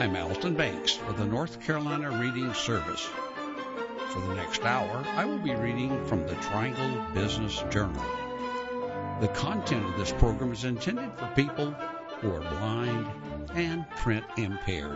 I'm Alton Banks for the North Carolina Reading Service. For the next hour, I will be reading from the Triangle Business Journal. The content of this program is intended for people who are blind and print impaired.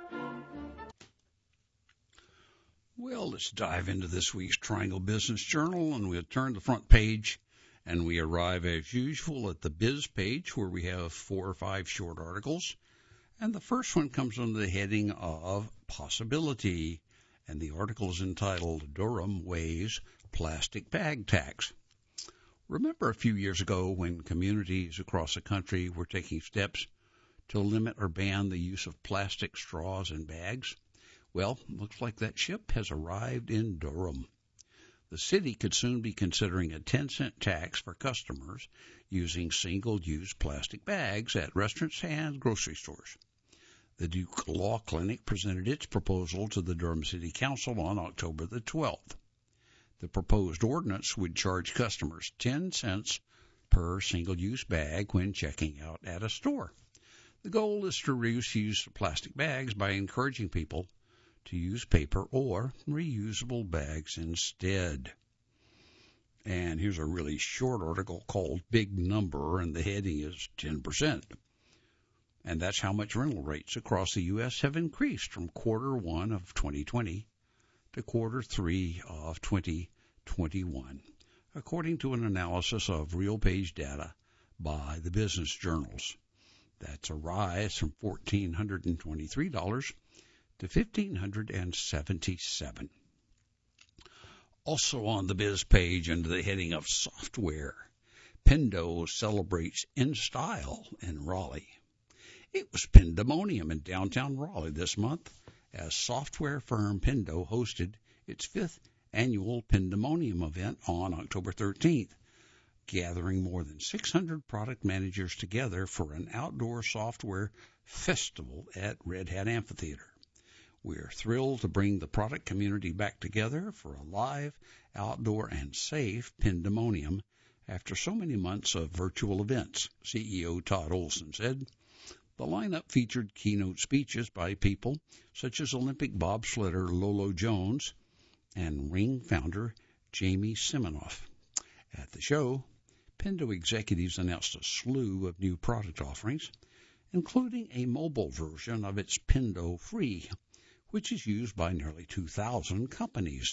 Well, let's dive into this week's Triangle Business Journal, and we'll turn the front page, and we arrive as usual at the Biz page, where we have 4 or 5 short articles. And the first one comes under the heading of Possibility, and the article is entitled Durham Weighs Plastic Bag Tax. Remember a few years ago when communities across the country were taking steps to limit or ban the use of plastic straws and bags? Well, looks like that ship has arrived in Durham. The city could soon be considering a 10-cent tax for customers using single-use plastic bags at restaurants and grocery stores. The Duke Law Clinic presented its proposal to the Durham City Council on October the 12th. The proposed ordinance would charge customers 10 cents per single-use bag when checking out at a store. The goal is to reduce use of plastic bags by encouraging people to use paper or reusable bags instead. And here's a really short article called Big Number, and the heading is 10%. And that's how much rental rates across the U.S. have increased from quarter 1 of 2020 to quarter 3 of 2021, according to an analysis of RealPage data by the business journals. That's a rise from $1,423 to $1,577. Also on the Biz page under the heading of Software, Pendo celebrates In Style in Raleigh. It was Pendemonium in downtown Raleigh this month as software firm Pendo hosted its 5th annual Pendemonium event on October 13th, gathering more than 600 product managers together for an outdoor software festival at Red Hat Amphitheater. We're thrilled to bring the product community back together for a live, outdoor, and safe Pendemonium after so many months of virtual events, CEO Todd Olson said. The lineup featured keynote speeches by people such as Olympic bobsledder Lolo Jones and Ring founder Jamie Siminoff. At the show, Pendo executives announced a slew of new product offerings, including a mobile version of its Pendo Free, which is used by nearly 2,000 companies.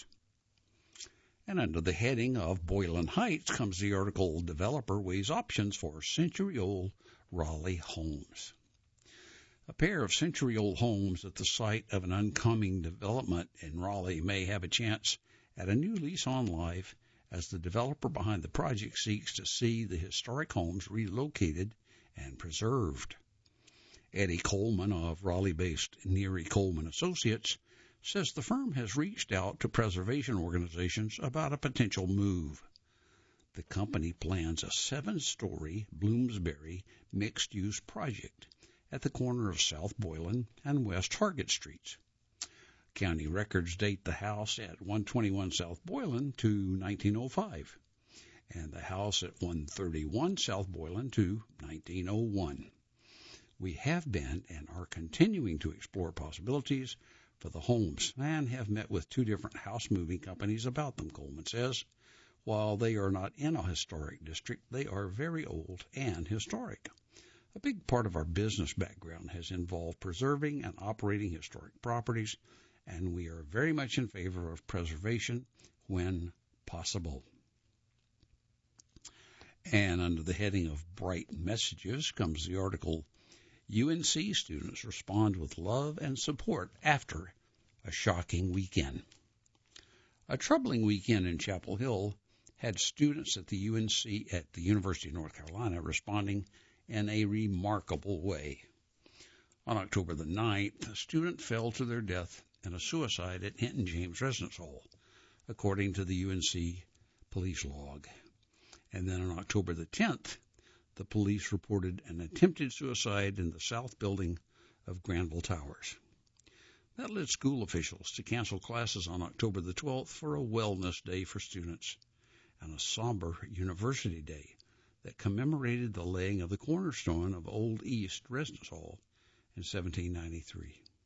And under the heading of Boylan Heights comes the article Developer Weighs Options for Century-Old Raleigh Homes. A pair of century-old homes at the site of an oncoming development in Raleigh may have a chance at a new lease on life as the developer behind the project seeks to see the historic homes relocated and preserved. Eddie Coleman of Raleigh-based Neary Coleman Associates says the firm has reached out to preservation organizations about a potential move. The company plans a 7-story Bloomsbury mixed-use project at the corner of South Boylan and West Hargett Streets. County records date the house at 121 South Boylan to 1905, and the house at 131 South Boylan to 1901. We have been and are continuing to explore possibilities for the homes and have met with 2 different house moving companies about them, Coleman says. While they are not in a historic district, they are very old and historic. A big part of our business background has involved preserving and operating historic properties, and we are very much in favor of preservation when possible. And under the heading of Bright Messages comes the article, UNC students respond with love and support after a shocking weekend. A troubling weekend in Chapel Hill had students at the UNC at the University of North Carolina responding in a remarkable way. On October the 9th, a student fell to their death in a suicide at Hinton James Residence Hall, according to the UNC police log. And then on October the 10th, the police reported an attempted suicide in the south building of Granville Towers. That led school officials to cancel classes on October the 12th for a wellness day for students and a somber university day that commemorated the laying of the cornerstone of Old East Residence Hall in 1793.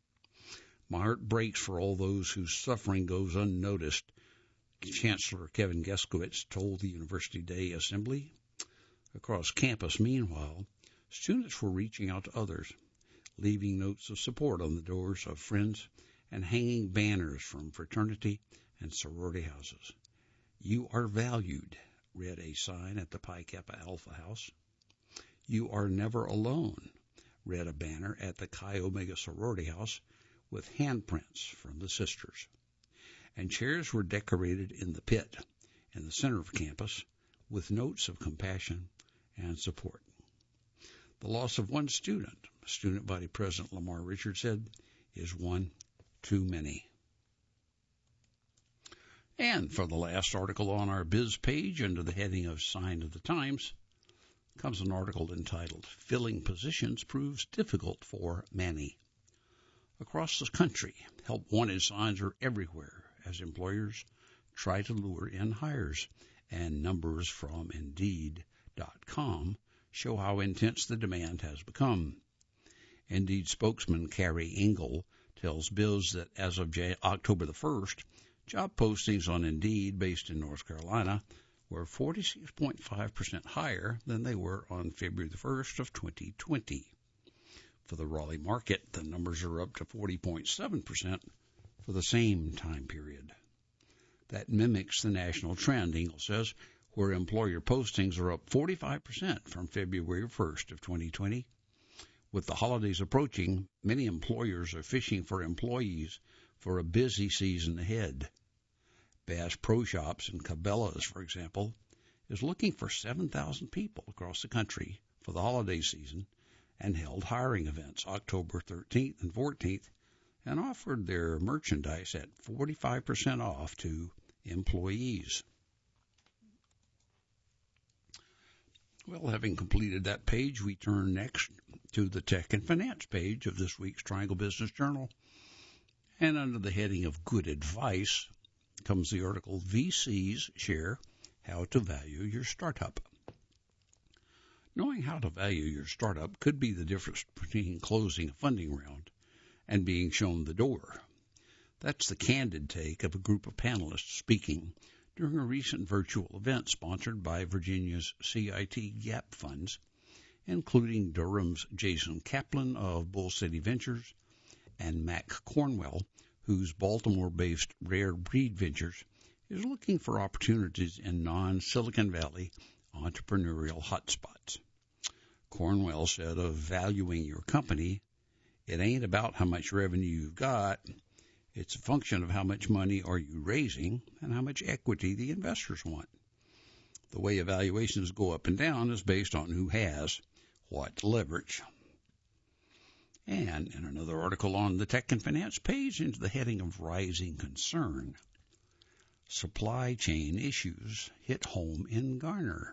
My heart breaks for all those whose suffering goes unnoticed, Chancellor Kevin Geskowitz told the University Day Assembly. Across campus, meanwhile, students were reaching out to others, leaving notes of support on the doors of friends and hanging banners from fraternity and sorority houses. "You are valued," read a sign at the Pi Kappa Alpha house. "You are never alone," read a banner at the Chi Omega sorority house with handprints from the sisters. And chairs were decorated in the pit in the center of campus with notes of compassion and support. The loss of one student, Student Body President Lamar Richards said, is one too many. And for the last article on our biz page, under the heading of Sign of the Times, comes an article entitled, "Filling Positions Proves Difficult for Many." Across the country, help wanted signs are everywhere as employers try to lure in hires, and numbers from Indeed.com show how intense the demand has become. Indeed spokesman Carrie Engel tells Biz that as of October the 1st, job postings on Indeed based in North Carolina were 46.5% higher than they were on February the 1st of 2020. For the Raleigh market, the numbers are up to 40.7% for the same time period. That mimics the national trend, Engel says, where employer postings are up 45% from February 1st of 2020. With the holidays approaching, many employers are fishing for employees for a busy season ahead. Bass Pro Shops in Cabela's, for example, is looking for 7,000 people across the country for the holiday season and held hiring events October 13th and 14th and offered their merchandise at 45% off to employees. Well, having completed that page, we turn next to the Tech and Finance page of this week's Triangle Business Journal. And under the heading of Good Advice comes the article, "VCs Share How to Value Your Startup." Knowing how to value your startup could be the difference between closing a funding round and being shown the door. That's the candid take of a group of panelists speaking during a recent virtual event sponsored by Virginia's CIT Gap Funds, including Durham's Jason Kaplan of Bull City Ventures and Mac Cornwell, whose Baltimore-based Rare Breed Ventures is looking for opportunities in non-Silicon Valley entrepreneurial hotspots. Cornwell said of valuing your company, "It ain't about how much revenue you've got. It's a function of how much money are you raising and how much equity the investors want. The way evaluations go up and down is based on who has what leverage." And in another article on the Tech and Finance page, into the heading of Rising Concern, "Supply Chain Issues Hit Home in Garner."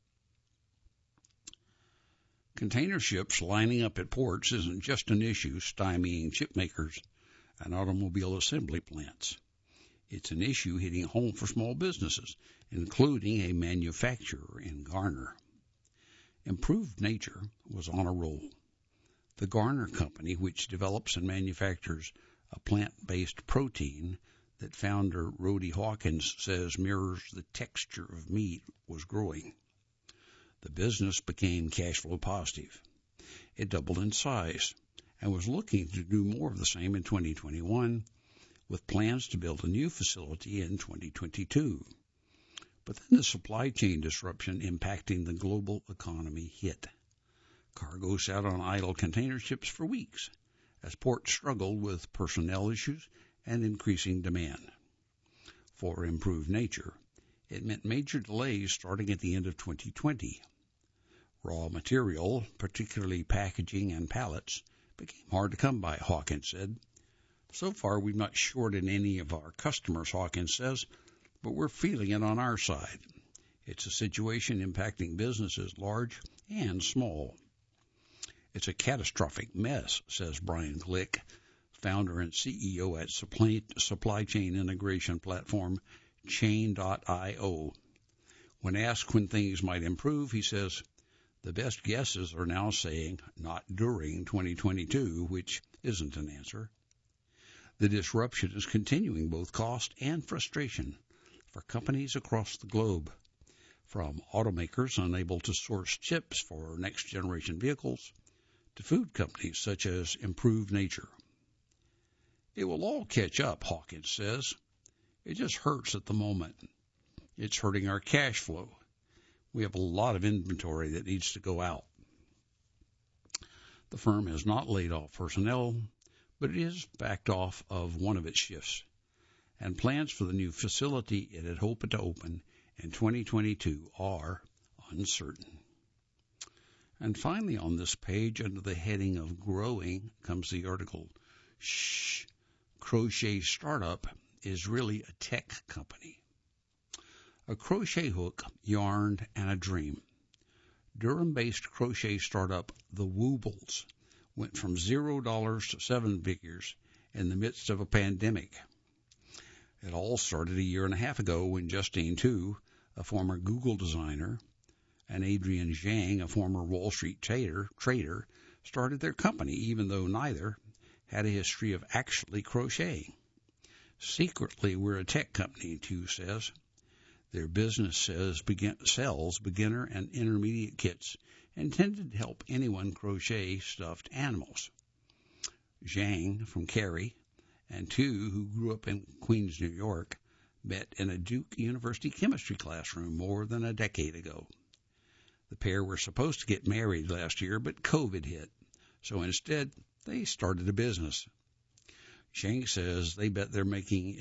Container ships lining up at ports isn't just an issue stymieing chip makers and automobile assembly plants. It's an issue hitting home for small businesses, including a manufacturer in Garner. Improved Nature was on a roll. The Garner Company, which develops and manufactures a plant-based protein that founder Rhodey Hawkins says mirrors the texture of meat, was growing. The business became cash flow positive. It doubled in size and was looking to do more of the same in 2021, with plans to build a new facility in 2022. But then the supply chain disruption impacting the global economy hit. Cargo sat on idle container ships for weeks as ports struggled with personnel issues and increasing demand. For Improved Nature, it meant major delays starting at the end of 2020. Raw material, particularly packaging and pallets, became hard to come by, Hawkins said. "So far, we've not shorted any of our customers," Hawkins says, "but we're feeling it on our side. It's a situation impacting businesses large and small." "It's a catastrophic mess," says Brian Glick, founder and CEO at supply chain integration platform Chain.io. When asked when things might improve, he says, "The best guesses are now saying not during 2022, which isn't an answer." The disruption is continuing both cost and frustration for companies across the globe, from automakers unable to source chips for next-generation vehicles to food companies such as Improved Nature. It will all catch up, Hawkins says. It just hurts at the moment. It's hurting our cash flow. We have a lot of inventory that needs to go out. The firm has not laid off personnel, but it is backed off of one of its shifts, and plans for the new facility it had hoped to open in 2022 are uncertain. And finally on this page, under the heading of Growing, comes the article, Shh, Crochet Startup is really a tech company. A crochet hook, yarn, and a dream. Durham-based crochet startup The Woobles went from $0 to seven figures in the midst of a pandemic. It all started a year and a half ago when Justine Tu, a former Google designer, and Adrian Zhang, a former Wall Street trader, started their company, even though neither had a history of actually crocheting. Secretly, we're a tech company, Tu says. Their business sells beginner and intermediate kits intended to help anyone crochet stuffed animals. Zhang, from Cary, and Tu, who grew up in Queens, New York, met in a Duke University chemistry classroom more than a decade ago. The pair were supposed to get married last year, but COVID hit, so instead they started a business. Zhang says the bet they're making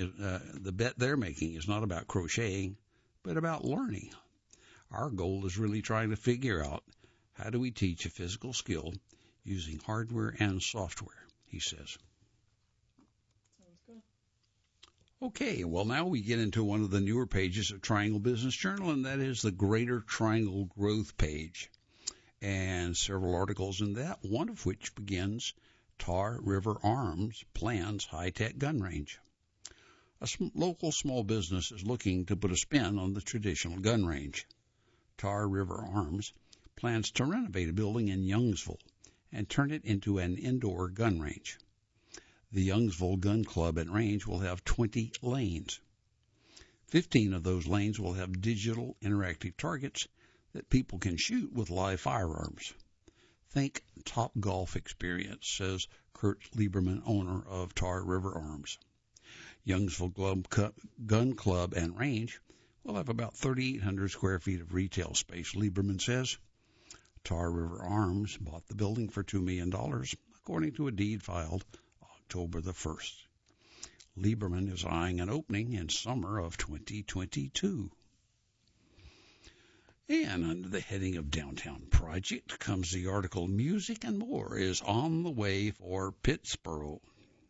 is not about crocheting, but about learning. Our goal is really trying to figure out how do we teach a physical skill using hardware and software, he says. Sounds good. Okay, well, now we get into one of the newer pages of Triangle Business Journal, and that is the Greater Triangle Growth page, and several articles in that, one of which begins, Tar River Arms plans high-tech gun range. A local small business is looking to put a spin on the traditional gun range. Tar River Arms plans to renovate a building in Youngsville and turn it into an indoor gun range. The Youngsville Gun Club and Range will have 20 lanes. 15 of those lanes will have digital interactive targets that people can shoot with live firearms. Think Top Golf experience, says Kurt Lieberman, owner of Tar River Arms. Youngsville Gun Club and Range will have about 3,800 square feet of retail space, Lieberman says. Tar River Arms bought the building for $2 million, according to a deed filed October the 1st. Lieberman is eyeing an opening in summer of 2022. And under the heading of Downtown Project comes the article, Music and More is on the way for Pittsboro.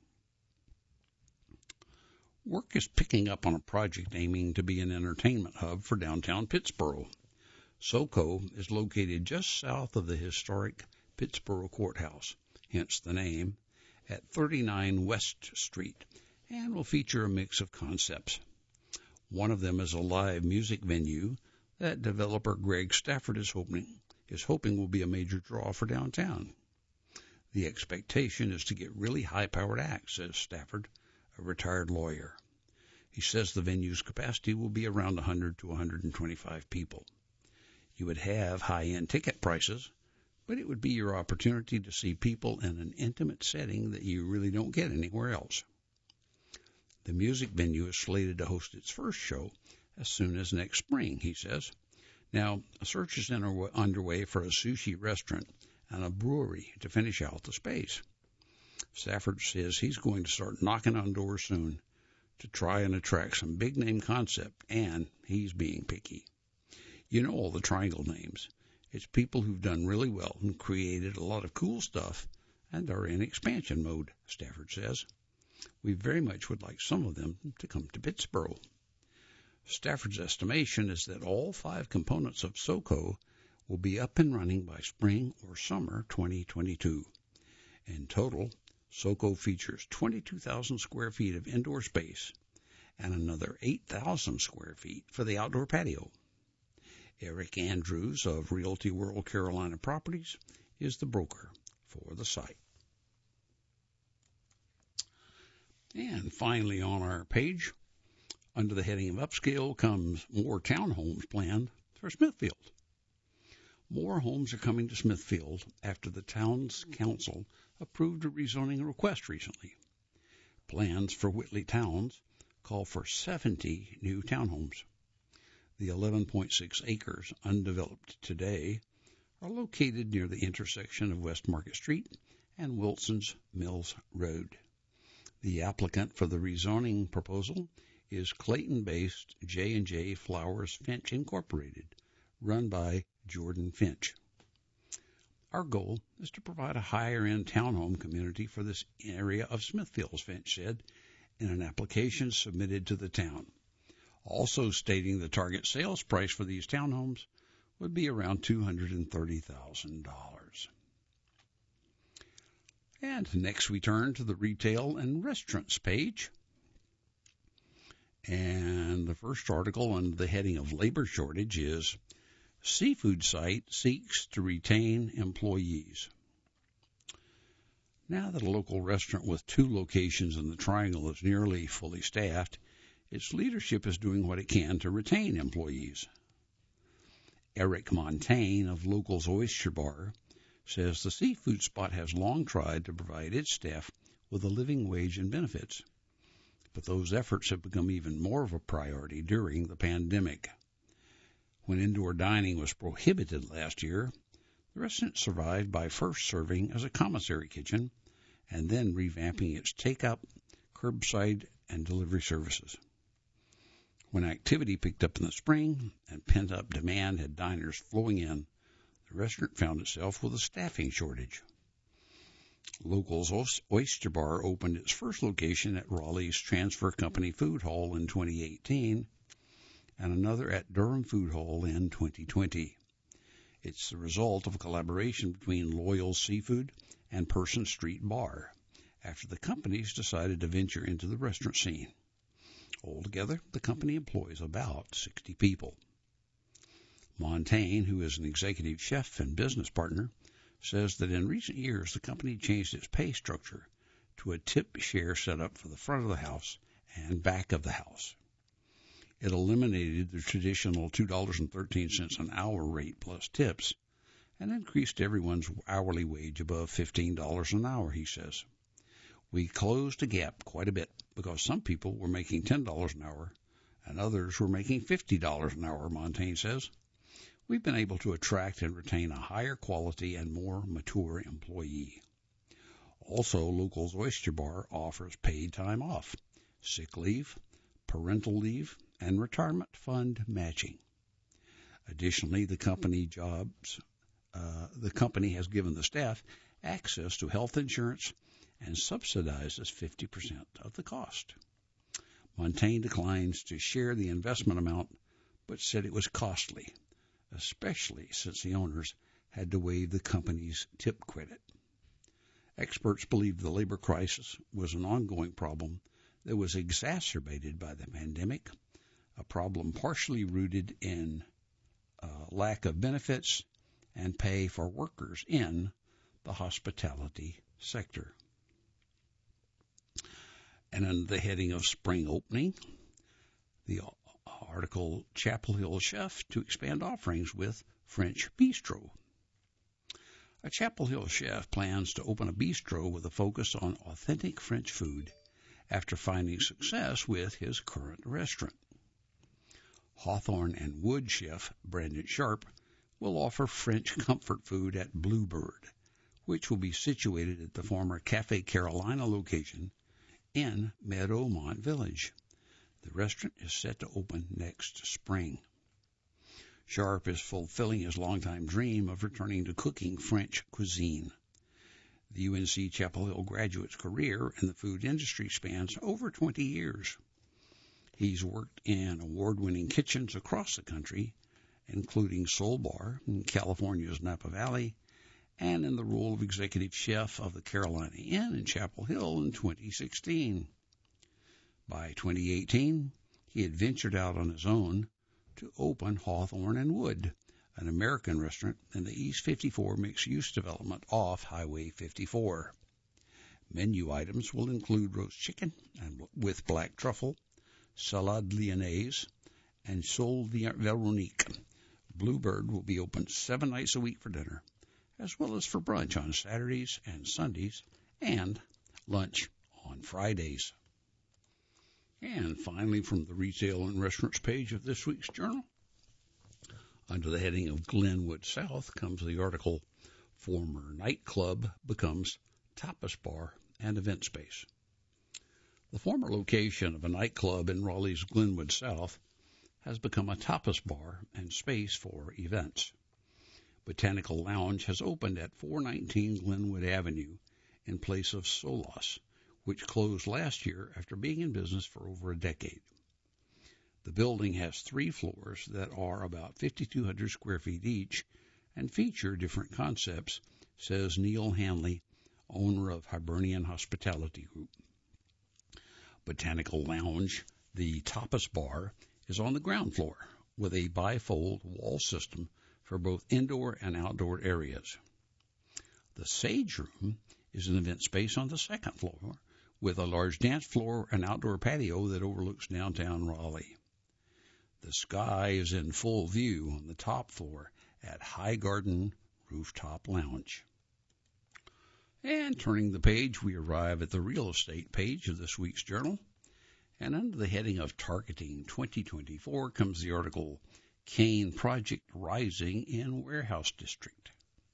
Work is picking up on a project aiming to be an entertainment hub for downtown Pittsboro. SoCo is located just south of the historic Pittsboro Courthouse, hence the name, at 39 West Street, and will feature a mix of concepts. One of them is a live music venue that developer Greg Stafford is hoping will be a major draw for downtown. The expectation is to get really high-powered acts, says Stafford, a retired lawyer. He says the venue's capacity will be around 100 to 125 people. You would have high-end ticket prices, but it would be your opportunity to see people in an intimate setting that you really don't get anywhere else. The music venue is slated to host its first show as soon as next spring, he says. Now, a search is underway for a sushi restaurant and a brewery to finish out the space. Stafford says he's going to start knocking on doors soon to try and attract some big-name concept, and he's being picky. You know all the Triangle names. It's people who've done really well and created a lot of cool stuff and are in expansion mode, Stafford says. We very much would like some of them to come to Pittsboro. Stafford's estimation is that all 5 components of SoCo will be up and running by spring or summer 2022. In total, SoCo features 22,000 square feet of indoor space and another 8,000 square feet for the outdoor patio. Eric Andrews of Realty World Carolina Properties is the broker for the site. And finally on our page, under the heading of upscale, comes more townhomes planned for Smithfield. More homes are coming to Smithfield after the town's council approved a rezoning request recently. Plans for Whitley Towns call for 70 new townhomes. The 11.6 acres undeveloped today are located near the intersection of West Market Street and Wilson's Mills Road. The applicant for the rezoning proposal is Clayton-based J&J Flowers Finch Incorporated, run by Jordan Finch. Our goal is to provide a higher-end townhome community for this area of Smithfield, Finch said in an application submitted to the town, also stating the target sales price for these townhomes would be around $230,000. And next we turn to the retail and restaurants page. And the first article under the heading of labor shortage is Seafood Site Seeks to Retain Employees. Now that a local restaurant with 2 locations in the Triangle is nearly fully staffed, its leadership is doing what it can to retain employees. Eric Montaigne of Locals Oyster Bar says the seafood spot has long tried to provide its staff with a living wage and benefits, but those efforts have become even more of a priority during the pandemic. When indoor dining was prohibited last year, the restaurant survived by first serving as a commissary kitchen and then revamping its take-up, curbside, and delivery services. When activity picked up in the spring and pent-up demand had diners flowing in, the restaurant found itself with a staffing shortage. Locals Oyster Bar opened its first location at Raleigh's Transfer Company Food Hall in 2018 and another at Durham Food Hall in 2020. It's the result of a collaboration between Loyal Seafood and Person Street Bar after the companies decided to venture into the restaurant scene. Altogether, the company employs about 60 people. Montaigne, who is an executive chef and business partner, says that in recent years the company changed its pay structure to a tip share setup for the front of the house and back of the house. It eliminated the traditional $2.13 an hour rate plus tips and increased everyone's hourly wage above $15 an hour, he says. We closed the gap quite a bit because some people were making $10 an hour and others were making $50 an hour, Montaigne says. We've been able to attract and retain a higher quality and more mature employee. Also, Locals Oyster Bar offers paid time off, sick leave, parental leave, and retirement fund matching. Additionally, the company has given the staff access to health insurance and subsidizes 50% of the cost. Montaigne declines to share the investment amount, but said it was costly, especially since the owners had to waive the company's tip credit. Experts believe the labor crisis was an ongoing problem that was exacerbated by the pandemic, a problem partially rooted in lack of benefits and pay for workers in the hospitality sector. And under the heading of spring opening, the article Chapel Hill Chef to expand offerings with French Bistro. A Chapel Hill chef plans to open a bistro with a focus on authentic French food after finding success with his current restaurant. Hawthorne and Wood chef Brandon Sharp will offer French comfort food at Bluebird, which will be situated at the former Cafe Carolina location in Meadowmont Village. The restaurant is set to open next spring. Sharp is fulfilling his longtime dream of returning to cooking French cuisine. The UNC Chapel Hill graduate's career in the food industry spans over 20 years. He's worked in award-winning kitchens across the country, including Soul Bar in California's Napa Valley, and in the role of executive chef of the Carolina Inn in Chapel Hill in 2016. By 2018, he had ventured out on his own to open Hawthorne and Wood, an American restaurant in the East 54 mixed-use development off Highway 54. Menu items will include roast chicken and with black truffle, salade lyonnaise, and sole Veronique. Bluebird will be open 7 nights a week for dinner, as well as for brunch on Saturdays and Sundays, and lunch on Fridays. And finally, from the Retail and Restaurants page of this week's journal, under the heading of Glenwood South comes the article, Former Nightclub Becomes Tapas Bar and Event Space. The former location of a nightclub in Raleigh's Glenwood South has become a tapas bar and space for events. Botanical Lounge has opened at 419 Glenwood Avenue in place of Solas, which closed last year after being in business for over a decade. The building has 3 floors that are about 5,200 square feet each and feature different concepts, says Neil Hanley, owner of Hibernian Hospitality Group. Botanical Lounge, the tapas bar, is on the ground floor with a bifold wall system for both indoor and outdoor areas. The Sage Room is an event space on the 2nd floor with a large dance floor and outdoor patio that overlooks downtown Raleigh. The sky is in full view on the top floor at High Garden Rooftop Lounge. And turning the page, we arrive at the real estate page of this week's journal. And under the heading of Targeting 2024 comes the article, Kane Project Rising in Warehouse District.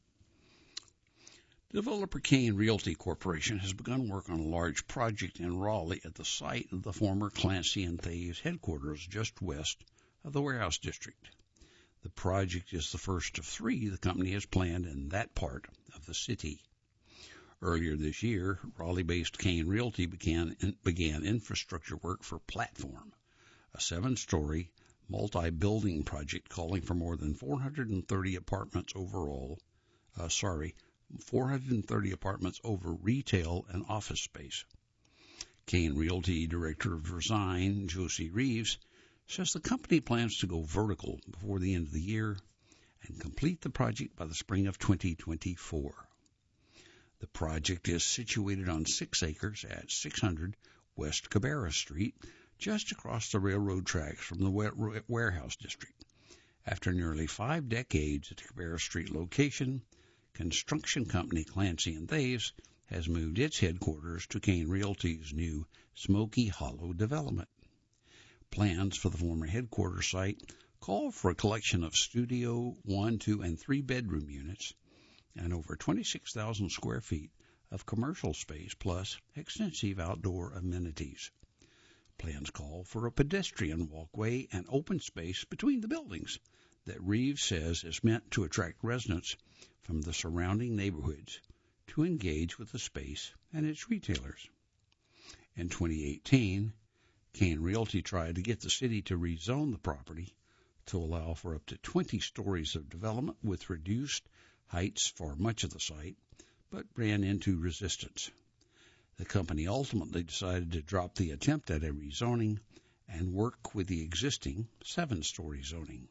Developer Kane Realty Corporation has begun work on a large project in Raleigh at the site of the former Clancy & Thays headquarters just west of the Warehouse District. The project is the first of 3 the company has planned in that part of the city. Earlier this year, Raleigh-based Kane Realty began infrastructure work for Platform, a 7-story, multi-building project calling for more than 430 apartments overall. 430 apartments over retail and office space. Kane Realty Director of Design, Josie Reeves, says the company plans to go vertical before the end of the year and complete the project by the spring of 2024. The project is situated on 6 acres at 600 West Cabarrus Street, just across the railroad tracks from the Warehouse District. After nearly 5 decades at the Cabarrus Street location, construction company Clancy & Thays has moved its headquarters to Kane Realty's new Smoky Hollow development. Plans for the former headquarters site call for a collection of studio, 1, 2, and 3 bedroom units and over 26,000 square feet of commercial space plus extensive outdoor amenities. Plans call for a pedestrian walkway and open space between the buildings that Reeves says is meant to attract residents from the surrounding neighborhoods to engage with the space and its retailers. In 2018, Kane Realty tried to get the city to rezone the property to allow for up to 20 stories of development with reduced heights for much of the site, but ran into resistance. The company ultimately decided to drop the attempt at a rezoning and work with the existing 7-story zoning.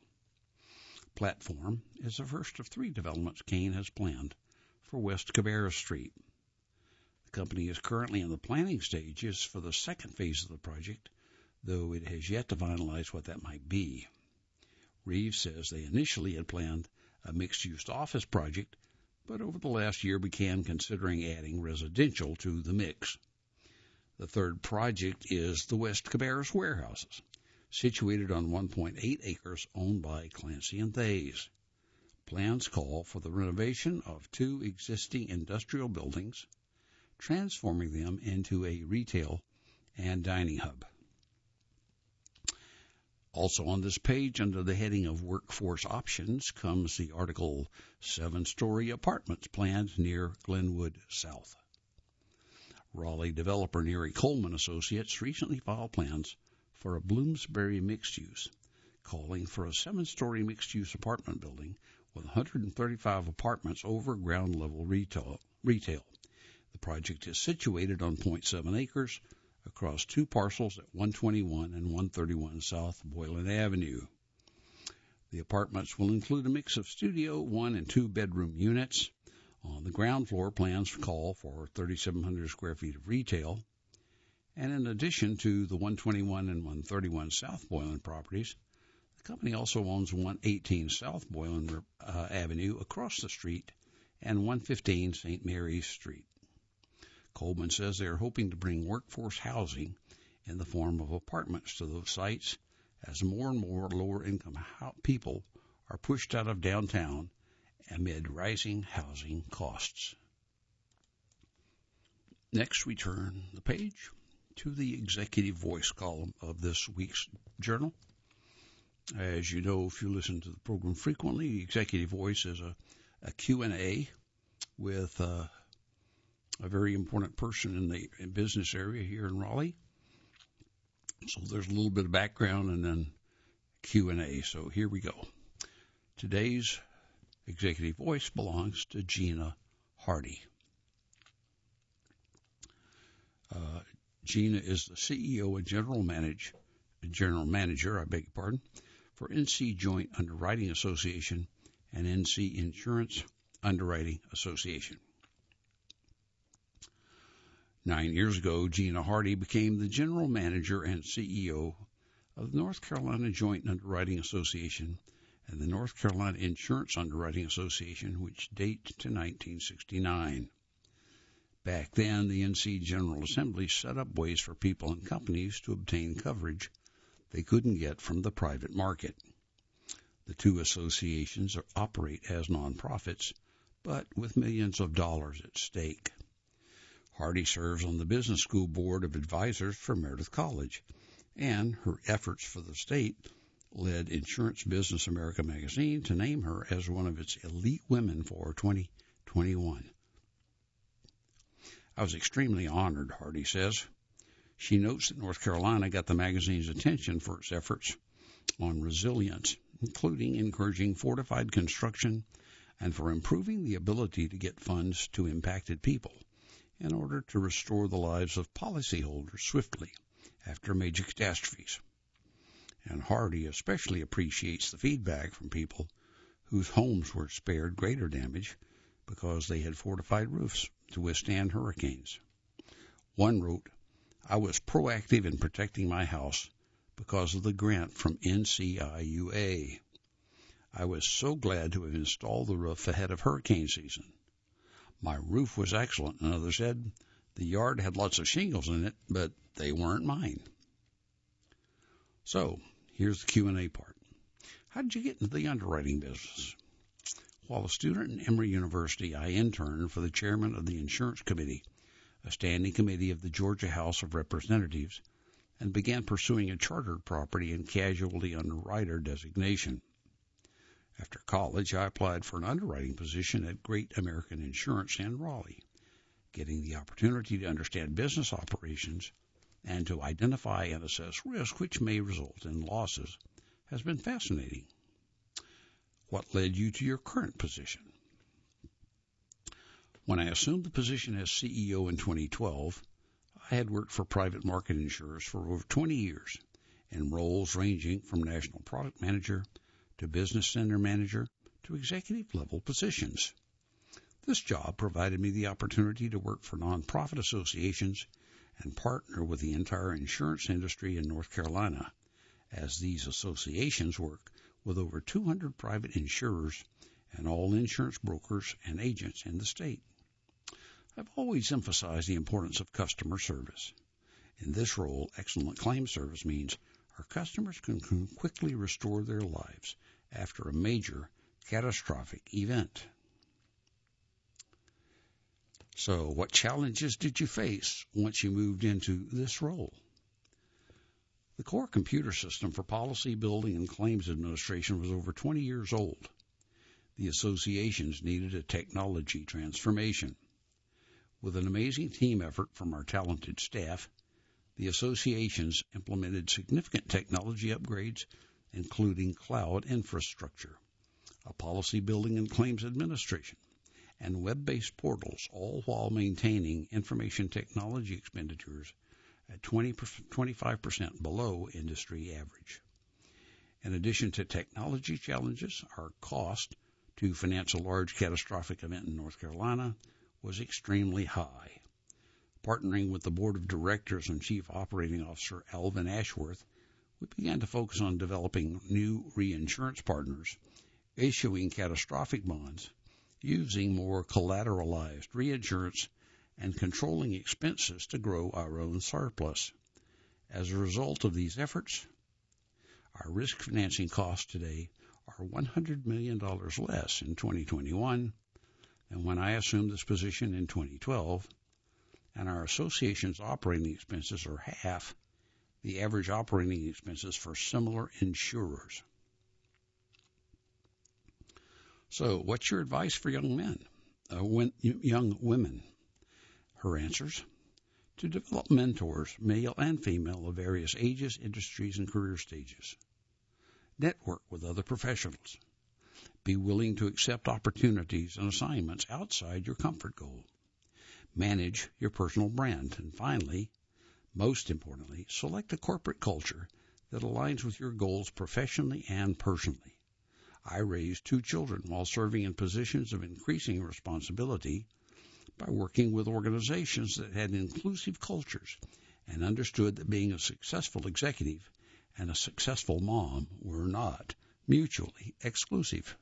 Platform is the first of 3 developments Kane has planned for West Cabarrus Street. The company is currently in the planning stages for the 2nd phase of the project, though it has yet to finalize what that might be. Reeves says they initially had planned a mixed-use office project, but over the last year began considering adding residential to the mix. The 3rd project is the West Cabarrus Warehouses, situated on 1.8 acres owned by Clancy & Thays. Plans call for the renovation of 2 existing industrial buildings, transforming them into a retail and dining hub. Also on this page, under the heading of Workforce Options, comes the article 7-story apartments planned near Glenwood South. Raleigh developer Neary Coleman Associates recently filed plans for a Bloomsbury mixed-use, calling for a 7-story mixed-use apartment building with 135 apartments over ground-level retail. The project is situated on 0.7 acres across 2 parcels at 121 and 131 South Boylan Avenue. The apartments will include a mix of studio, 1 and 2 bedroom units On the ground floor, plans call for 3,700 square feet of retail. And in addition to the 121 and 131 South Boylan properties, the company also owns 118 South Boylan Avenue across the street and 115 St. Mary's Street. Coleman says they are hoping to bring workforce housing in the form of apartments to those sites as more and more lower-income people are pushed out of downtown amid rising housing costs. Next, we turn the page to the Executive Voice column of this week's journal. As you know, if you listen to the program frequently, the Executive Voice is a Q&A with a very important person in the business area here in Raleigh. So there's a little bit of background and then Q&A. So here we go. Today's Executive Voice belongs to Gina Hardy. Gina is the CEO and General Manager, for NC Joint Underwriting Association and NC Insurance Underwriting Association. 9 years ago, Gina Hardy became the General Manager and CEO of the North Carolina Joint Underwriting Association and the North Carolina Insurance Underwriting Association, which date to 1969. Back then, the NC General Assembly set up ways for people and companies to obtain coverage they couldn't get from the private market. The two associations operate as nonprofits, but with millions of dollars at stake. Hardy serves on the Business School Board of Advisors for Meredith College, and her efforts for the state led Insurance Business America magazine to name her as one of its elite women for 2021. I was extremely honored, Hardy says. She notes that North Carolina got the magazine's attention for its efforts on resilience, including encouraging fortified construction and for improving the ability to get funds to impacted people in order to restore the lives of policyholders swiftly after major catastrophes. And Hardy especially appreciates the feedback from people whose homes were spared greater damage because they had fortified roofs to withstand hurricanes. One wrote, "I was proactive in protecting my house because of the grant from NCIUA. I was so glad to have installed the roof ahead of hurricane season. My roof was excellent," another said. "The yard had lots of shingles in it, but they weren't mine." So, here's the Q&A part. How did you get into the underwriting business? While a student at Emory University, I interned for the chairman of the Insurance Committee, a standing committee of the Georgia House of Representatives, and began pursuing a chartered property and casualty underwriter designation. After college, I applied for an underwriting position at Great American Insurance in Raleigh. Getting the opportunity to understand business operations and to identify and assess risk which may result in losses has been fascinating. What led you to your current position? When I assumed the position as CEO in 2012, I had worked for private market insurers for over 20 years in roles ranging from national product manager to business center manager to executive-level positions. This job provided me the opportunity to work for nonprofit associations and partner with the entire insurance industry in North Carolina, as these associations work with over 200 private insurers and all insurance brokers and agents in the state. I've always emphasized the importance of customer service. In this role, excellent claim service means our customers can quickly restore their lives after a major catastrophic event. So, what challenges did you face once you moved into this role? The core computer system for policy building and claims administration was over 20 years old. The associations needed a technology transformation. With an amazing team effort from our talented staff, the associations implemented significant technology upgrades, including cloud infrastructure, a policy building and claims administration, and web-based portals, all while maintaining information technology expenditures at 25% below industry average. In addition to technology challenges, our cost to finance a large catastrophic event in North Carolina was extremely high. Partnering with the board of directors and chief operating officer Alvin Ashworth, we began to focus on developing new reinsurance partners, issuing catastrophic bonds, using more collateralized reinsurance, and controlling expenses to grow our own surplus. As a result of these efforts, our risk financing costs today are $100 million less in 2021 than when I assumed this position in 2012, and our association's operating expenses are half the average operating expenses for similar insurers. So, what's your advice for young women? Her answers: to develop mentors, male and female, of various ages, industries, and career stages. Network with other professionals. Be willing to accept opportunities and assignments outside your comfort goal. Manage your personal brand. And finally, most importantly, select a corporate culture that aligns with your goals professionally and personally. I raised 2 children while serving in positions of increasing responsibility by working with organizations that had inclusive cultures and understood that being a successful executive and a successful mom were not mutually exclusive.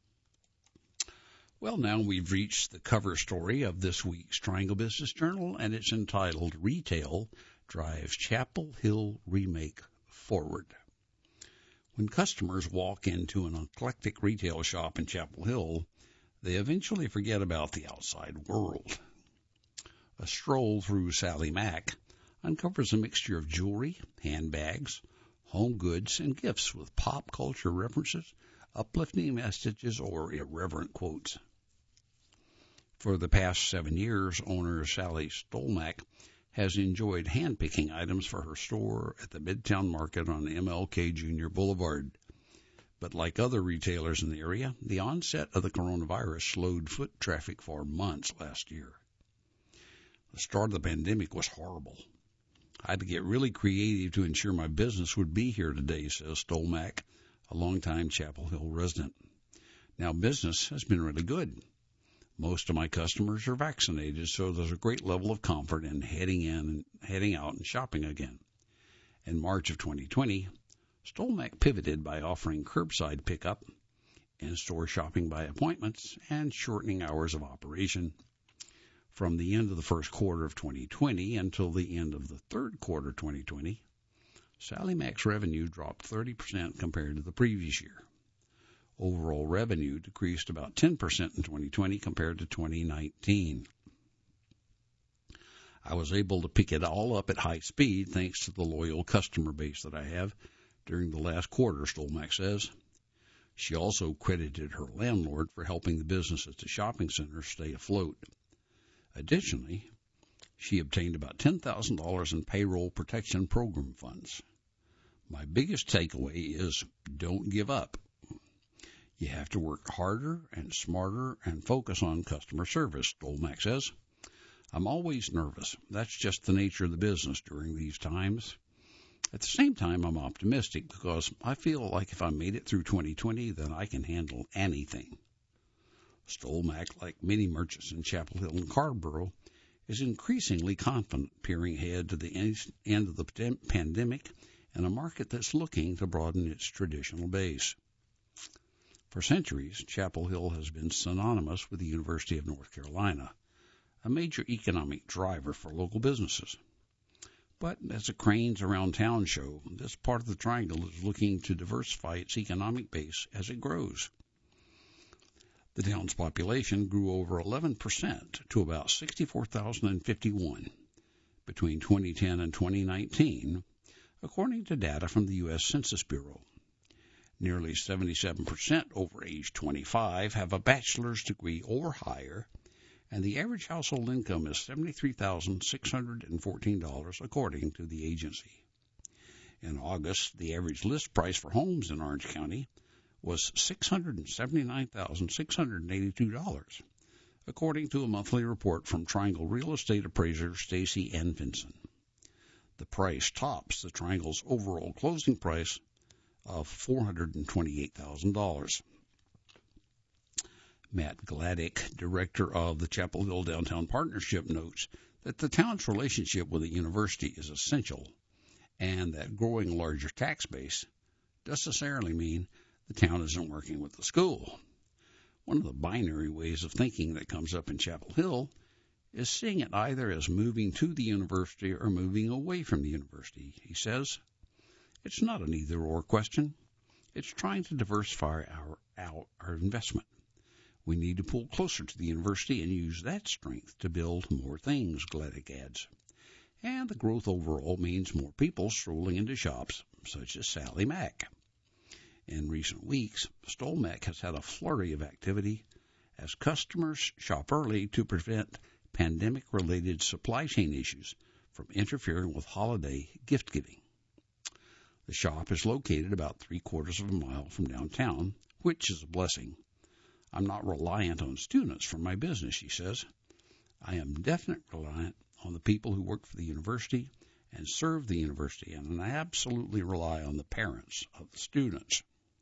Well, now we've reached the cover story of this week's Triangle Business Journal, and it's entitled Retail Drives Chapel Hill Remake Forward. When customers walk into an eclectic retail shop in Chapel Hill, they eventually forget about the outside world. A stroll through Sally Mack uncovers a mixture of jewelry, handbags, home goods, and gifts with pop culture references, uplifting messages, or irreverent quotes. For the past 7 years, owner Sally Stolmack has enjoyed hand-picking items for her store at the Midtown Market on MLK Jr. Boulevard. But like other retailers in the area, the onset of the coronavirus slowed foot traffic for months last year. The start of the pandemic was horrible. I had to get really creative to ensure my business would be here today, says Stolmack, a longtime Chapel Hill resident. Now, business has been really good. Most of my customers are vaccinated, so there's a great level of comfort in heading out and shopping again. In March of 2020, Stolmack pivoted by offering curbside pickup, in-store shopping by appointments, and shortening hours of operation. From the end of the first quarter of 2020 until the end of the third quarter 2020, Sally Mack's revenue dropped 30% compared to the previous year. Overall revenue decreased about 10% in 2020 compared to 2019. I was able to pick it all up at high speed thanks to the loyal customer base that I have during the last quarter, Stolmack says. She also credited her landlord for helping the business at the shopping center stay afloat. Additionally, she obtained about $10,000 in payroll protection program funds. My biggest takeaway is don't give up. You have to work harder and smarter and focus on customer service, Stolmack says. I'm always nervous. That's just the nature of the business during these times. At the same time, I'm optimistic because I feel like if I made it through 2020, then I can handle anything. Stolmack, like many merchants in Chapel Hill and Carborough, is increasingly confident peering ahead to the end of the pandemic in a market that's looking to broaden its traditional base. For centuries, Chapel Hill has been synonymous with the University of North Carolina, a major economic driver for local businesses. But as the Cranes Around Town show, this part of the Triangle is looking to diversify its economic base as it grows. The town's population grew over 11% to about 64,051 between 2010 and 2019, according to data from the U.S. Census Bureau. Nearly 77% over age 25 have a bachelor's degree or higher, and the average household income is $73,614, according to the agency. In August, the average list price for homes in Orange County was $679,682, according to a monthly report from Triangle real estate appraiser Stacy N. Vinson. The price tops the Triangle's overall closing price of $428,000. Matt Gladdick, director of the Chapel Hill Downtown Partnership, notes that the town's relationship with the university is essential, and that growing a larger tax base doesn't necessarily mean the town isn't working with the school. One of the binary ways of thinking that comes up in Chapel Hill is seeing it either as moving to the university or moving away from the university. He says, it's not an either-or question. It's trying to diversify our investment. We need to pull closer to the university and use that strength to build more things, Gladdick adds. And the growth overall means more people strolling into shops, such as Sally Mack. In recent weeks, Stolmack has had a flurry of activity as customers shop early to prevent pandemic-related supply chain issues from interfering with holiday gift-giving. The shop is located about 3/4 of a mile from downtown, which is a blessing. I'm not reliant on students for my business, she says. I am definitely reliant on the people who work for the university and serve the university, and I absolutely rely on the parents of the students.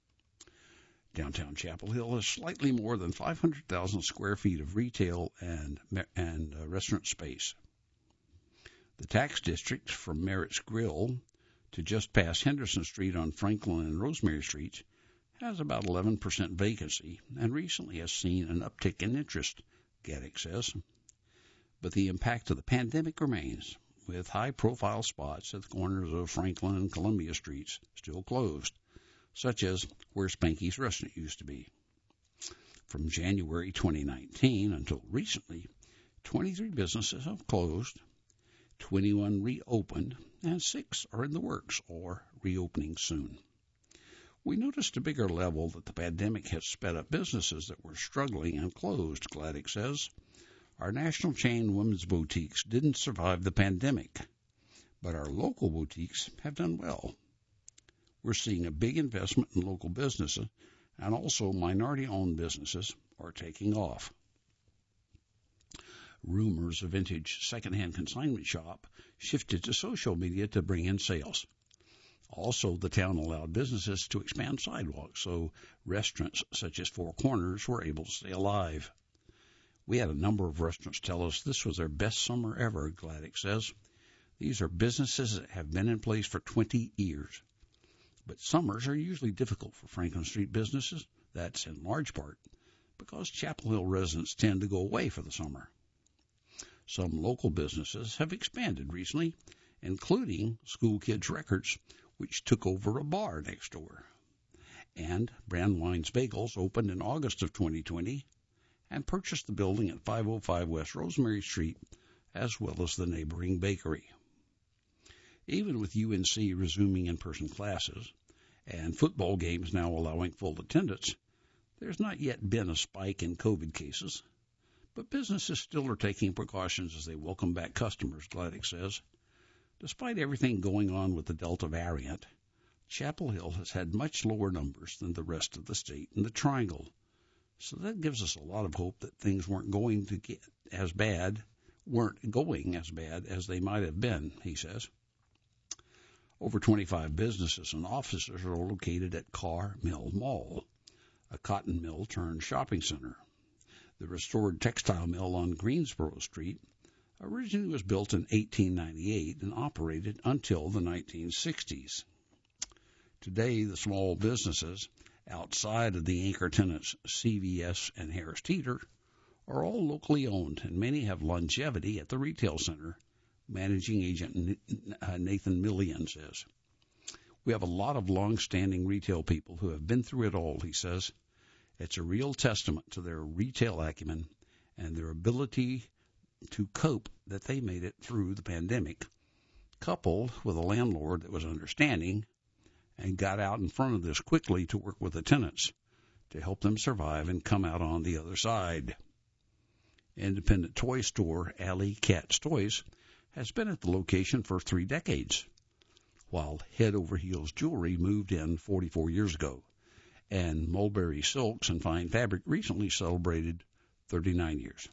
Downtown Chapel Hill is slightly more than 500,000 square feet of retail and restaurant space. The tax district from Merritt's Grill to just past Henderson Street on Franklin and Rosemary Streets has about 11% vacancy and recently has seen an uptick in interest, Gladdick says. But the impact of the pandemic remains, with high-profile spots at the corners of Franklin and Columbia Streets still closed, such as where Spanky's restaurant used to be. From January 2019 until recently, 23 businesses have closed, 21 reopened, and 6 are in the works or reopening soon. We noticed a bigger level that the pandemic has sped up businesses that were struggling and closed, Gladdick says. Our national chain women's boutiques didn't survive the pandemic, but our local boutiques have done well. We're seeing a big investment in local businesses, and also minority-owned businesses are taking off. Rumors of vintage secondhand consignment shop shifted to social media to bring in sales. Also, the town allowed businesses to expand sidewalks, so restaurants such as Four Corners were able to stay alive. We had a number of restaurants tell us this was their best summer ever, Gladdick says. These are businesses that have been in place for 20 years. But summers are usually difficult for Franklin Street businesses. That's in large part because Chapel Hill residents tend to go away for the summer. Some local businesses have expanded recently, including School Kids Records, which took over a bar next door. And Brandwine's Bagels opened in August of 2020 and purchased the building at 505 West Rosemary Street, as well as the neighboring bakery. Even with UNC resuming in-person classes and football games now allowing full attendance, there's not yet been a spike in COVID cases. But businesses still are taking precautions as they welcome back customers, Gladdick says. Despite everything going on with the Delta variant, Chapel Hill has had much lower numbers than the rest of the state in the Triangle. So that gives us a lot of hope that things weren't going as bad as they might have been, he says. Over 25 businesses and offices are located at Carr Mill Mall, a cotton mill turned shopping center. The restored textile mill on Greensboro Street originally was built in 1898 and operated until the 1960s. Today, the small businesses outside of the anchor tenants CVS and Harris Teeter are all locally owned, and many have longevity at the retail center, managing agent Nathan Millian says. We have a lot of long-standing retail people who have been through it all, he says. It's a real testament to their retail acumen and their ability to cope that they made it through the pandemic, coupled with a landlord that was understanding and got out in front of this quickly to work with the tenants to help them survive and come out on the other side. Independent toy store Alley Cat's Toys has been at the location for 3 decades, while Head Over Heels Jewelry moved in 44 years ago, and Mulberry Silks and Fine Fabric recently celebrated 39 years.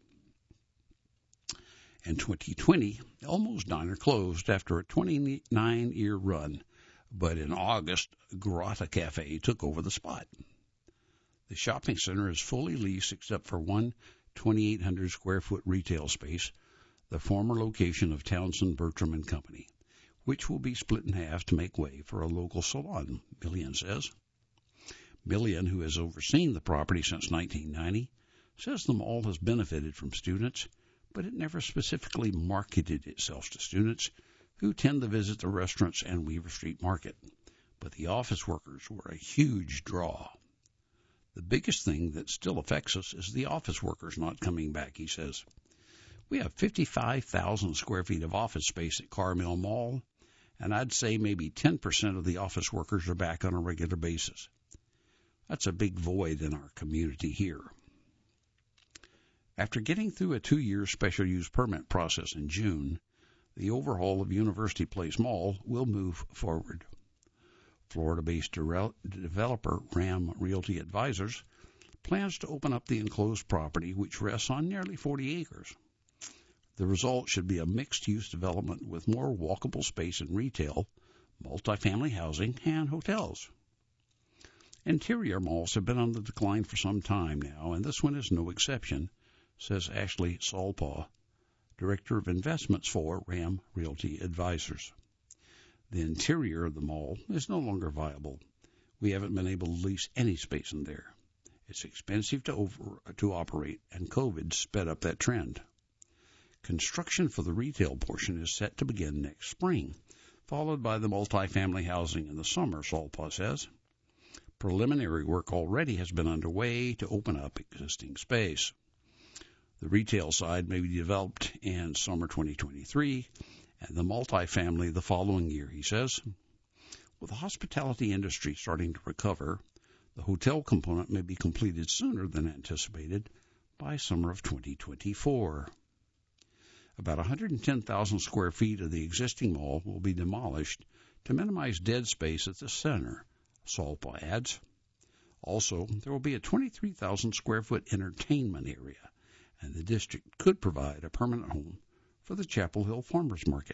In 2020, Elmo's Diner closed after a 29-year run, but in August, Garota Cafe took over the spot. The shopping center is fully leased except for one 2,800 square foot retail space, the former location of Townsend, Bertram and Company, which will be split in half to make way for a local salon, Millian says. Millian, who has overseen the property since 1990, says the mall has benefited from students, but it never specifically marketed itself to students who tend to visit the restaurants and Weaver Street Market. But the office workers were a huge draw. The biggest thing that still affects us is the office workers not coming back, he says. We have 55,000 square feet of office space at Carmel Mall, and I'd say maybe 10% of the office workers are back on a regular basis. That's a big void in our community here. After getting through a 2-year special use permit process in June, the overhaul of University Place Mall will move forward. Florida-based developer Ram Realty Advisors plans to open up the enclosed property, which rests on nearly 40 acres. The result should be a mixed-use development with more walkable space in retail, multifamily housing, and hotels. Interior malls have been on the decline for some time now, and this one is no exception, says Ashley Salpaugh, Director of Investments for Ram Realty Advisors. The interior of the mall is no longer viable. We haven't been able to lease any space in there. It's expensive to operate, and COVID sped up that trend. Construction for the retail portion is set to begin next spring, followed by the multifamily housing in the summer, Salpaugh says. Preliminary work already has been underway to open up existing space. The retail side may be developed in summer 2023, and the multifamily the following year, he says. With the hospitality industry starting to recover, the hotel component may be completed sooner than anticipated by summer of 2024. About 110,000 square feet of the existing mall will be demolished to minimize dead space at the center, Salpaugh adds. Also, there will be a 23,000 square foot entertainment area, and the district could provide a permanent home for the Chapel Hill Farmers Market.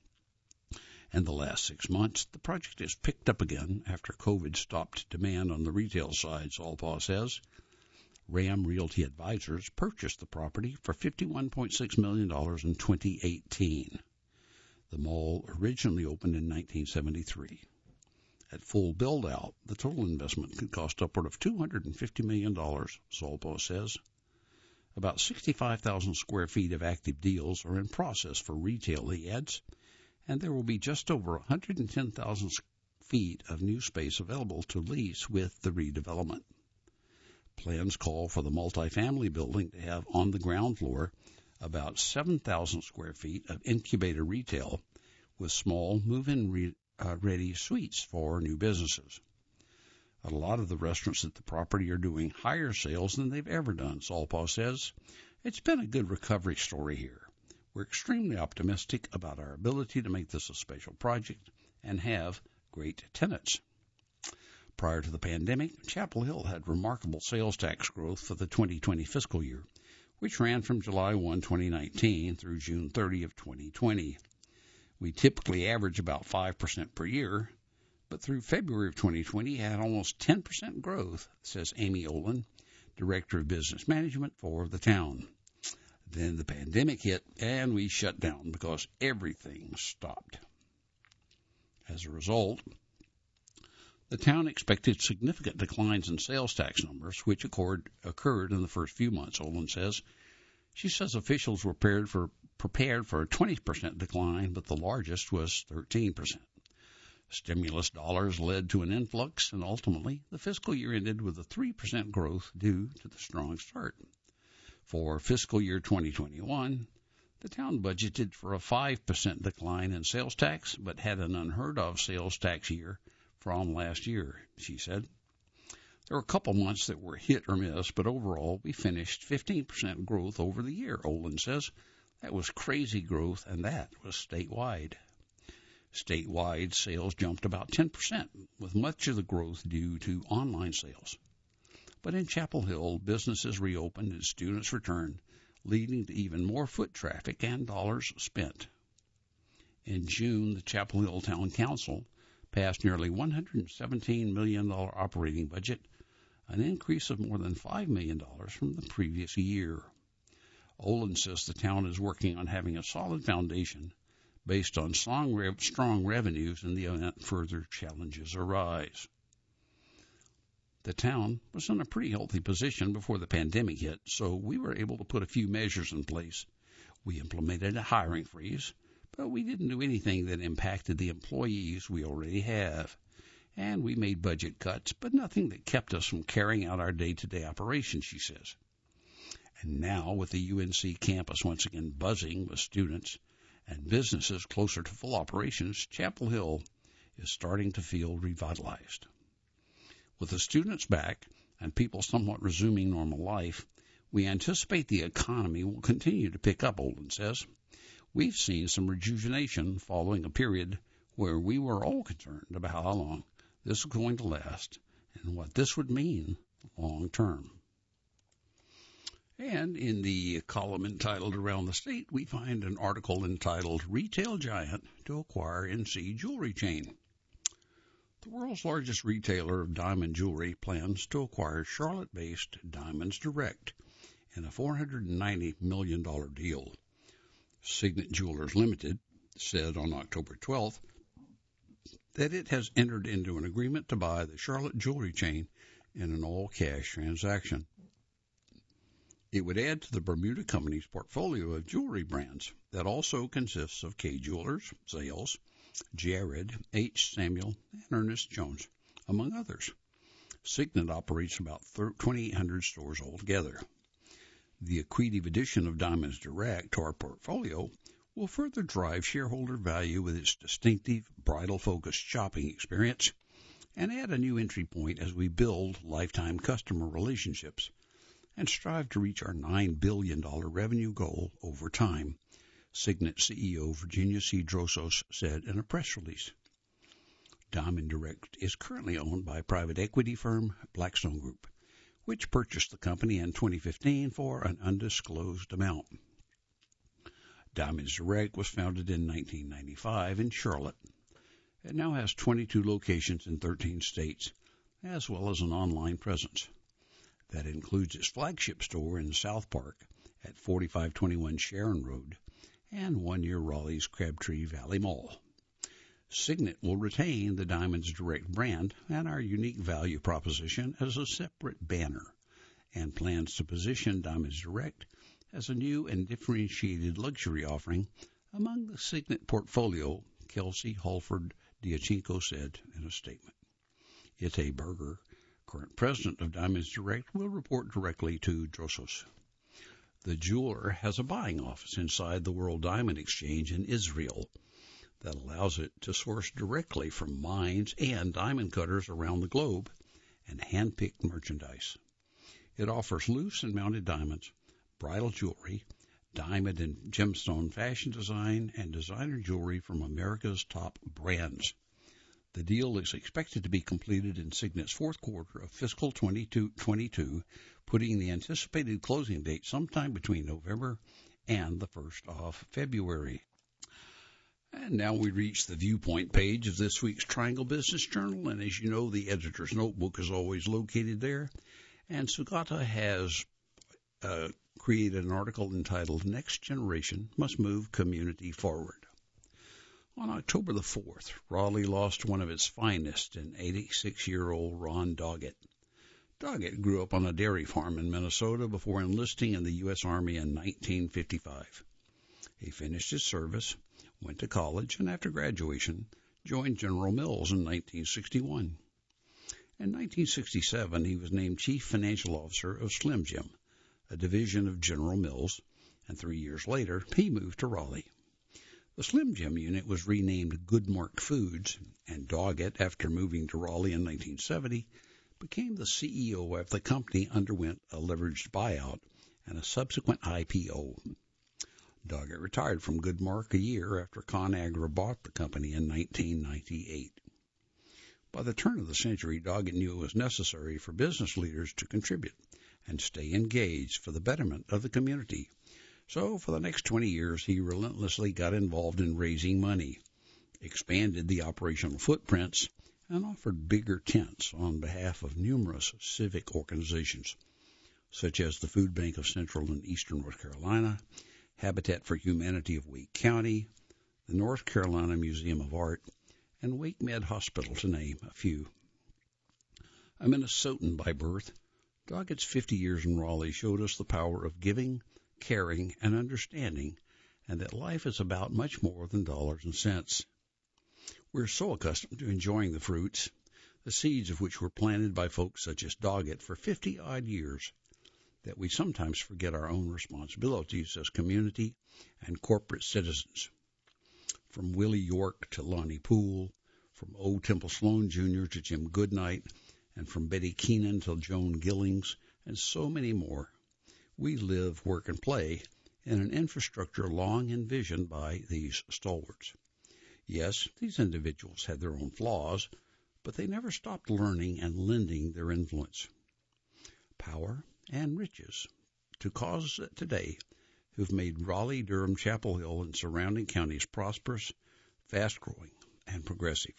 In the last 6 months, the project has picked up again after COVID stopped demand on the retail side, Salpaugh says. Ram Realty Advisors purchased the property for $51.6 million in 2018. The mall originally opened in 1973. At full build-out, the total investment could cost upward of $250 million, Salpaugh says. About 65,000 square feet of active deals are in process for retail, he adds, and there will be just over 110,000 feet of new space available to lease with the redevelopment. Plans call for the multifamily building to have on the ground floor about 7,000 square feet of incubator retail with small move-in ready suites for new businesses. A lot of the restaurants at the property are doing higher sales than they've ever done, Salpaugh says. It's been a good recovery story here. We're extremely optimistic about our ability to make this a special project and have great tenants. Prior to the pandemic, Chapel Hill had remarkable sales tax growth for the 2020 fiscal year, which ran from July 1, 2019 through June 30 of 2020. We typically average about 5% per year, but through February of 2020 had almost 10% growth, says Amy Olin, Director of Business Management for the town. Then the pandemic hit, and we shut down because everything stopped. As a result, the town expected significant declines in sales tax numbers, which occurred in the first few months, Olin says. She says officials were prepared for a 20% decline, but the largest was 13%. Stimulus dollars led to an influx, and ultimately the fiscal year ended with a 3% growth due to the strong start. For fiscal year 2021, the town budgeted for a 5% decline in sales tax, but had an unheard-of sales tax year from last year, she said. There were a couple months that were hit or miss, but overall we finished 15% growth over the year, Olin says. That was crazy growth, and that was statewide. Statewide sales jumped about 10%, with much of the growth due to online sales. But in Chapel Hill, businesses reopened and students returned, leading to even more foot traffic and dollars spent. In June, the Chapel Hill Town Council passed nearly $117 million operating budget, an increase of more than $5 million from the previous year. Olin says the town is working on having a solid foundation based on strong revenues in the event further challenges arise. The town was in a pretty healthy position before the pandemic hit, so we were able to put a few measures in place. We implemented a hiring freeze, but we didn't do anything that impacted the employees we already have. And we made budget cuts, but nothing that kept us from carrying out our day-to-day operations, she says. And now, with the UNC campus once again buzzing with students and businesses closer to full operations, Chapel Hill is starting to feel revitalized. With the students back and people somewhat resuming normal life, we anticipate the economy will continue to pick up, Olin says. We've seen some rejuvenation following a period where we were all concerned about how long this was going to last and what this would mean long term. And in the column entitled Around the State, we find an article entitled Retail Giant to Acquire NC Jewelry Chain. The world's largest retailer of diamond jewelry plans to acquire Charlotte-based Diamonds Direct in a $490 million deal. Signet Jewelers Limited said on October 12th that it has entered into an agreement to buy the Charlotte jewelry chain in an all-cash transaction. It would add to the Bermuda Company's portfolio of jewelry brands that also consists of Kay Jewelers, Zales, Jared, H. Samuel, and Ernest Jones, among others. Signet operates about 2,800 stores altogether. The accretive addition of Diamonds Direct to our portfolio will further drive shareholder value with its distinctive bridal-focused shopping experience and add a new entry point as we build lifetime customer relationships and strive to reach our $9 billion revenue goal over time, Signet CEO Virginia C. Drosos said in a press release. Diamond Direct is currently owned by private equity firm Blackstone Group, which purchased the company in 2015 for an undisclosed amount. Diamonds Direct was founded in 1995 in Charlotte. It now has 22 locations in 13 states, as well as an online presence. That includes its flagship store in South Park at 4521 Sharon Road and one near Raleigh's Crabtree Valley Mall. Signet will retain the Diamonds Direct brand and our unique value proposition as a separate banner and plans to position Diamonds Direct as a new and differentiated luxury offering among the Signet portfolio, Kelsey Halford Diachinko said in a statement. Ite Berger, current president of Diamonds Direct, will report directly to Drosos. The jeweler has a buying office inside the World Diamond Exchange in Israel that allows it to source directly from mines and diamond cutters around the globe and hand-picked merchandise. It offers loose and mounted diamonds, bridal jewelry, diamond and gemstone fashion design, and designer jewelry from America's top brands. The deal is expected to be completed in Signet's fourth quarter of fiscal 2022, putting the anticipated closing date sometime between November and the 1st of February. And now we reach the viewpoint page of this week's Triangle Business Journal, and as you know, the editor's notebook is always located there. And Sugata has created an article entitled Next Generation Must Move Community Forward. On October the 4th, Raleigh lost one of its finest, an 86-year-old Ron Doggett. Doggett grew up on a dairy farm in Minnesota before enlisting in the U.S. Army in 1955. He finished his service, went to college, and after graduation, joined General Mills in 1961. In 1967, he was named Chief Financial Officer of Slim Jim, a division of General Mills, and 3 years later, he moved to Raleigh. The Slim Jim unit was renamed Goodmark Foods, and Doggett, after moving to Raleigh in 1970, became the CEO after the company underwent a leveraged buyout and a subsequent IPO. Doggett retired from Goodmark a year after ConAgra bought the company in 1998. By the turn of the century, Doggett knew it was necessary for business leaders to contribute and stay engaged for the betterment of the community. So for the next 20 years, he relentlessly got involved in raising money, expanded the operational footprints, and offered bigger tents on behalf of numerous civic organizations, such as the Food Bank of Central and Eastern North Carolina, Habitat for Humanity of Wake County, the North Carolina Museum of Art, and Wake Med Hospital, to name a few. A Minnesotan by birth, Doggett's 50 years in Raleigh showed us the power of giving, caring, and understanding, and that life is about much more than dollars and cents. We're so accustomed to enjoying the fruits, the seeds of which were planted by folks such as Doggett for 50-odd years, that we sometimes forget our own responsibilities as community and corporate citizens. From Willie York to Lonnie Poole, from O. Temple Sloan Jr. to Jim Goodnight, and from Betty Keenan to Joan Gillings, and so many more, we live, work, and play in an infrastructure long envisioned by these stalwarts. Yes, these individuals had their own flaws, but they never stopped learning and lending their influence, power, and riches to causes today who've made Raleigh, Durham, Chapel Hill, and surrounding counties prosperous, fast-growing, and progressive.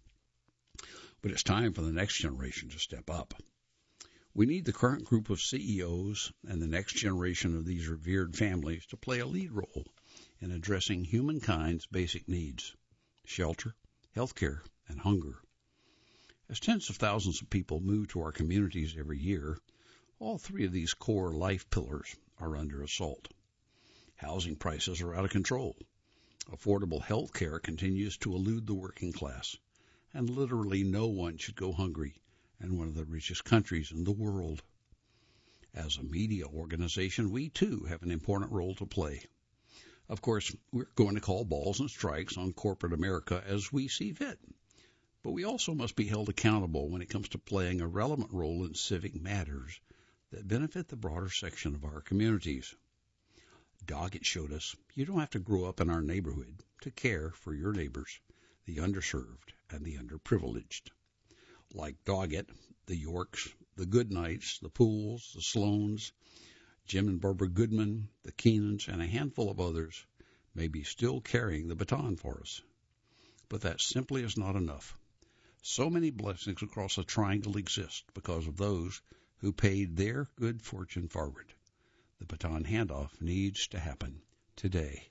But it's time for the next generation to step up. We need the current group of CEOs and the next generation of these revered families to play a lead role in addressing humankind's basic needs: shelter, health care, and hunger. As tens of thousands of people move to our communities every year, all three of these core life pillars are under assault. Housing prices are out of control. Affordable health care continues to elude the working class, and literally no one should go hungry in one of the richest countries in the world. As a media organization, we too have an important role to play. Of course, we're going to call balls and strikes on corporate America as we see fit, but we also must be held accountable when it comes to playing a relevant role in civic matters that benefit the broader section of our communities. Doggett showed us you don't have to grow up in our neighborhood to care for your neighbors, the underserved and the underprivileged. Like Doggett, the Yorks, the Goodnights, the Pooles, the Sloans, Jim and Barbara Goodman, the Keenans, and a handful of others may be still carrying the baton for us. But that simply is not enough. So many blessings across the triangle exist because of those who paid their good fortune forward. The baton handoff needs to happen today.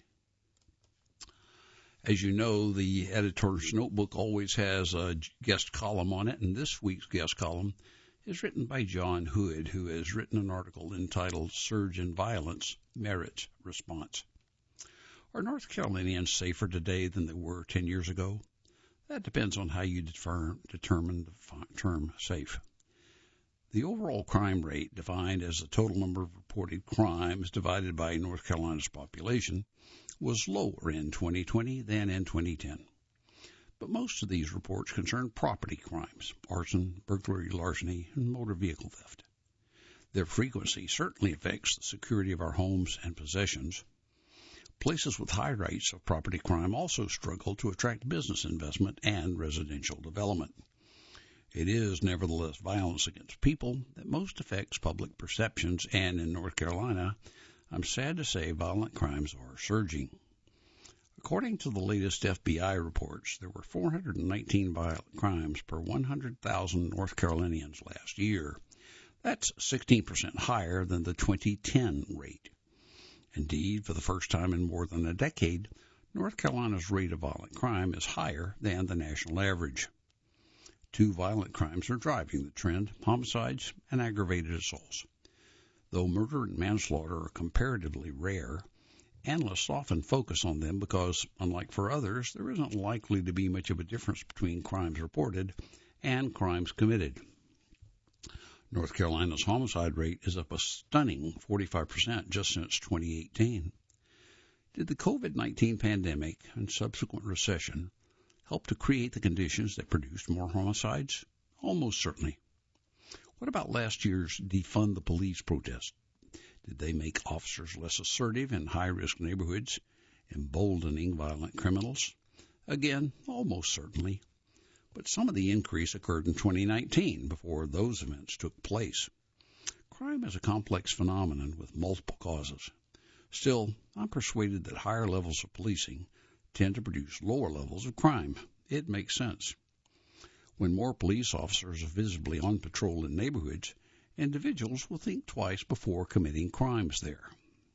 As you know, the editor's notebook always has a guest column on it, and this week's guest column is written by John Hood, who has written an article entitled Surge in Violence Merits Response. Are North Carolinians safer today than they were 10 years ago? That depends on how you determine the term safe. The overall crime rate, defined as the total number of reported crimes divided by North Carolina's population, was lower in 2020 than in 2010. But most of these reports concern property crimes: arson, burglary, larceny, and motor vehicle theft. Their frequency certainly affects the security of our homes and possessions. Places with high rates of property crime also struggle to attract business investment and residential development. It is, nevertheless, violence against people that most affects public perceptions, and in North Carolina, I'm sad to say violent crimes are surging. According to the latest FBI reports, there were 419 violent crimes per 100,000 North Carolinians last year. That's 16% higher than the 2010 rate. Indeed, for the first time in more than a decade, North Carolina's rate of violent crime is higher than the national average. Two violent crimes are driving the trend: homicides and aggravated assaults. Though murder and manslaughter are comparatively rare, analysts often focus on them because, unlike for others, there isn't likely to be much of a difference between crimes reported and crimes committed. North Carolina's homicide rate is up a stunning 45% just since 2018. Did the COVID-19 pandemic and subsequent recession help to create the conditions that produced more homicides? Almost certainly. What about last year's Defund the Police protest? Did they make officers less assertive in high-risk neighborhoods, emboldening violent criminals? Again, almost certainly. But some of the increase occurred in 2019, before those events took place. Crime is a complex phenomenon with multiple causes. Still, I'm persuaded that higher levels of policing tend to produce lower levels of crime. It makes sense. When more police officers are visibly on patrol in neighborhoods, individuals will think twice before committing crimes there.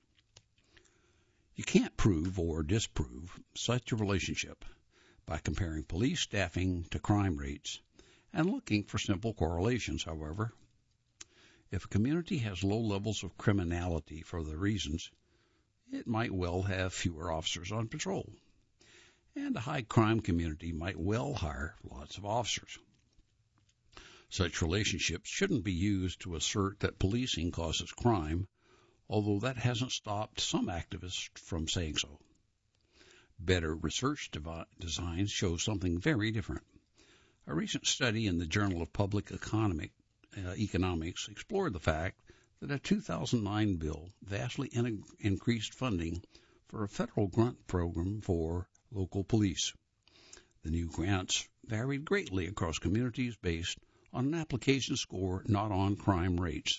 You can't prove or disprove such a relationship by comparing police staffing to crime rates and looking for simple correlations, however. If a community has low levels of criminality for the reasons, it might well have fewer officers on patrol. And a high crime community might well hire lots of officers. Such relationships shouldn't be used to assert that policing causes crime, although that hasn't stopped some activists from saying so. Better research designs show something very different. A recent study in the Journal of Public Economics explored the fact that a 2009 bill vastly increased funding for a federal grant program for local police. The new grants varied greatly across communities based on an application score, not on crime rates.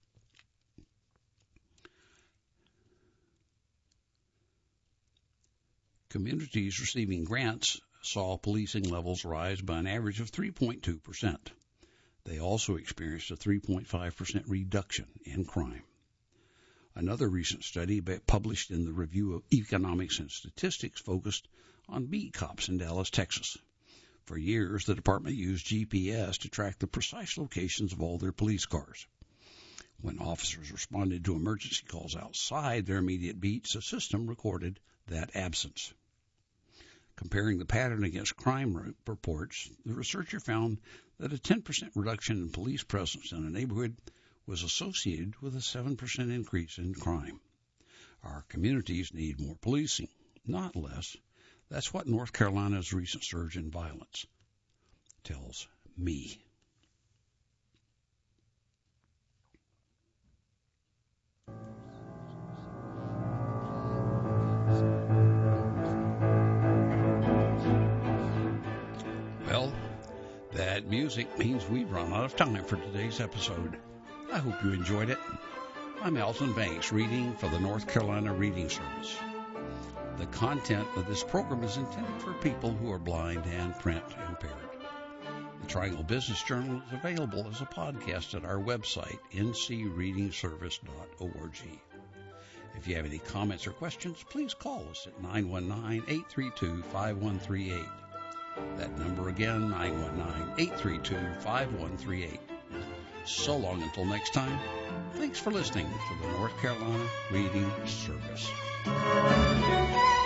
Communities receiving grants saw policing levels rise by an average of 3.2%. They also experienced a 3.5% reduction in crime. Another recent study published in the Review of Economics and Statistics focused on beat cops in Dallas, Texas. For years, the department used GPS to track the precise locations of all their police cars. When officers responded to emergency calls outside their immediate beats, the system recorded that absence. Comparing the pattern against crime reports, the researcher found that a 10% reduction in police presence in a neighborhood was associated with a 7% increase in crime. Our communities need more policing, not less. That's what North Carolina's recent surge in violence tells me. Well, that music means we've run out of time for today's episode. I hope you enjoyed it. I'm Alton Banks, reading for the North Carolina Reading Service. The content of this program is intended for people who are blind and print impaired. The Triangle Business Journal is available as a podcast at our website, ncreadingservice.org. If you have any comments or questions, please call us at 919-832-5138. That number again, 919-832-5138. So long until next time, thanks for listening to the North Carolina Reading Service.